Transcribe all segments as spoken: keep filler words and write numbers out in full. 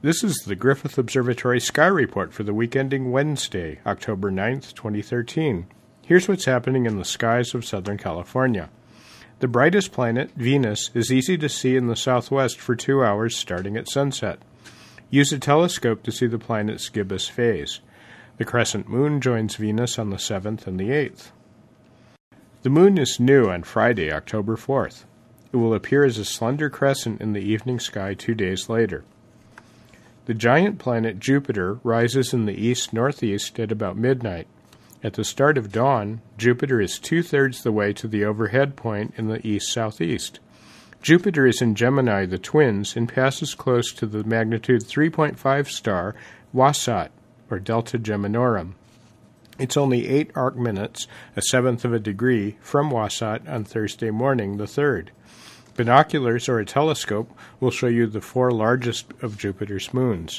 This is the Griffith Observatory Sky Report for the week ending Wednesday, October ninth, twenty thirteen. Here's what's happening in the skies of Southern California. The brightest planet, Venus, is easy to see in the southwest for two hours starting at sunset. Use a telescope to see the planet's gibbous phase. The crescent moon joins Venus on the seventh and the eighth. The moon is new on Friday, October fourth. It will appear as a slender crescent in the evening sky two days later. The giant planet Jupiter rises in the east-northeast at about midnight. At the start of dawn, Jupiter is two-thirds the way to the overhead point in the east-southeast. Jupiter is in Gemini, the twins, and passes close to the magnitude three point five star Wasat, or Delta Geminorum. It's only eight arc minutes, a seventh of a degree, from Wasat on Thursday morning, the third. Binoculars or a telescope will show you the four largest of Jupiter's moons.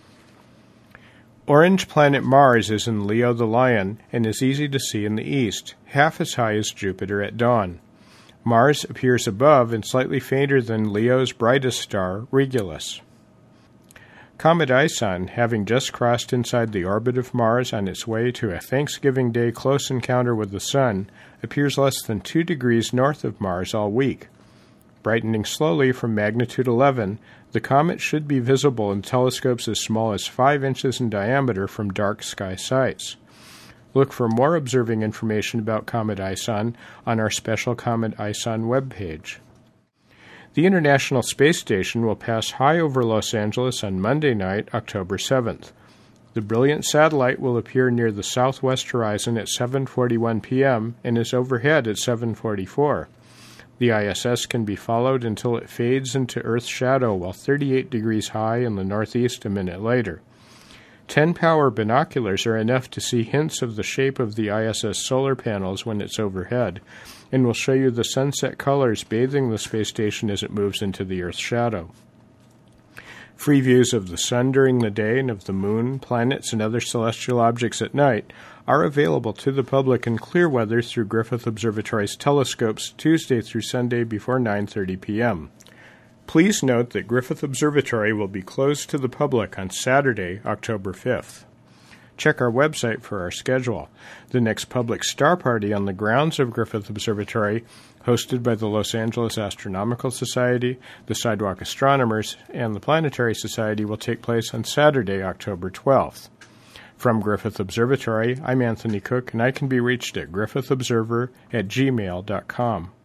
Orange planet Mars is in Leo the Lion and is easy to see in the east, half as high as Jupiter at dawn. Mars appears above and slightly fainter than Leo's brightest star, Regulus. Comet Ison, having just crossed inside the orbit of Mars on its way to a Thanksgiving Day close encounter with the Sun, appears less than two degrees north of Mars all week. Brightening slowly from magnitude eleven, the comet should be visible in telescopes as small as five inches in diameter from dark sky sites. Look for more observing information about Comet Ison on our special Comet Ison webpage. The International Space Station will pass high over Los Angeles on Monday night, October seventh. The brilliant satellite will appear near the southwest horizon at seven forty-one p.m. and is overhead at seven forty-four. The I S S can be followed until it fades into Earth's shadow while thirty-eight degrees high in the northeast a minute later. ten power binoculars are enough to see hints of the shape of the I S S solar panels when it's overhead, and will show you the sunset colors bathing the space station as it moves into the Earth's shadow. Free views of the sun during the day and of the moon, planets, and other celestial objects at night are available to the public in clear weather through Griffith Observatory's telescopes Tuesday through Sunday before nine thirty p.m. Please note that Griffith Observatory will be closed to the public on Saturday, October fifth. Check our website for our schedule. The next public star party on the grounds of Griffith Observatory, hosted by the Los Angeles Astronomical Society, the Sidewalk Astronomers, and the Planetary Society, will take place on Saturday, October twelfth. From Griffith Observatory, I'm Anthony Cook, and I can be reached at griffith observer at gmail dot com.